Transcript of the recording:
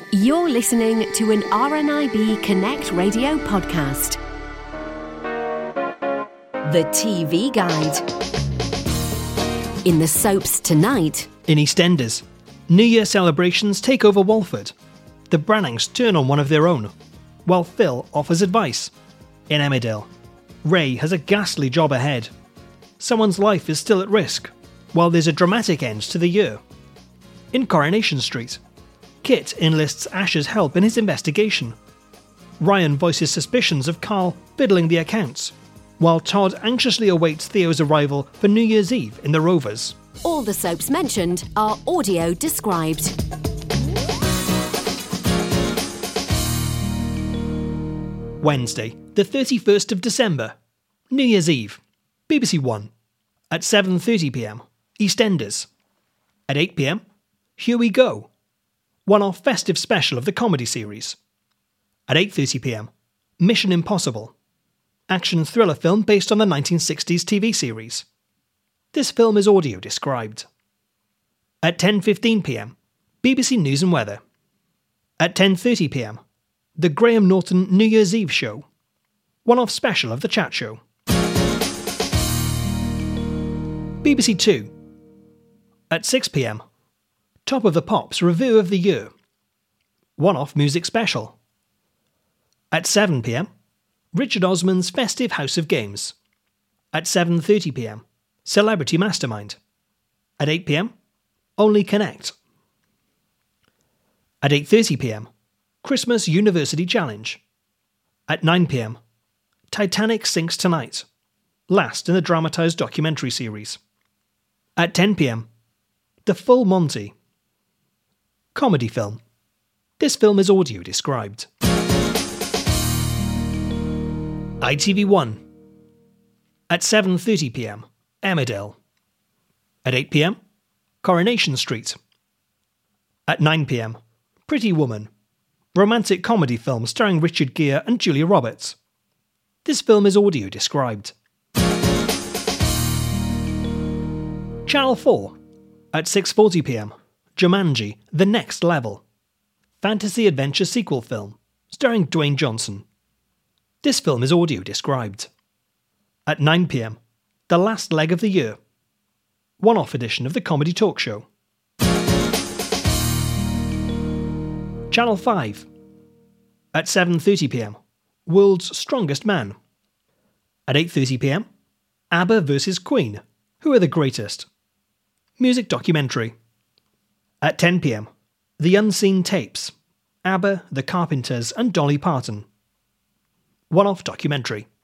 You're listening to an RNIB Connect Radio podcast. The TV Guide. In the soaps tonight. In EastEnders, New Year celebrations take over Walford. The Brannings turn on one of their own, while Phil offers advice. In Emmerdale, Ray has a ghastly job ahead. Someone's life is still at risk, while there's a dramatic end to the year. In Coronation Street, Kit enlists Ash's help in his investigation. Ryan voices suspicions of Carl fiddling the accounts, while Todd anxiously awaits Theo's arrival for New Year's Eve in the Rovers. All the soaps mentioned are audio described. Wednesday, the 31st of December, New Year's Eve, BBC One. At 7:30pm, EastEnders. At 8pm, Here We Go, one-off festive special of the comedy series. At 8:30pm, Mission Impossible, action thriller film based on the 1960s TV series. This film is audio described. At 10:15pm, BBC News and Weather. At 10:30pm, The Graham Norton New Year's Eve Show, one-off special of The Chat Show. BBC Two. At 6pm, Top of the Pops Review of the Year, one-off music special. At 7pm, Richard Osman's Festive House of Games. At 7:30pm, Celebrity Mastermind. At 8pm, Only Connect. At 8:30pm, Christmas University Challenge. At 9pm, Titanic Sinks Tonight, last in the dramatised documentary series. At 10pm, The Full Monty, comedy film. This film is audio described. ITV1. At 7:30pm, Emmerdale. At 8pm, Coronation Street. At 9pm, Pretty Woman, romantic comedy film starring Richard Gere and Julia Roberts. This film is audio described. Channel 4. At 6:40pm, Jumanji, The Next Level, fantasy adventure sequel film starring Dwayne Johnson. This film is audio described. At 9pm, The Last Leg of the Year, one-off edition of the comedy talk show. Channel 5. At 7:30pm, World's Strongest Man. At 8:30pm, ABBA vs Queen, Who Are the Greatest? Music documentary. At 10pm, The Unseen Tapes, ABBA, The Carpenters and Dolly Parton, one-off documentary.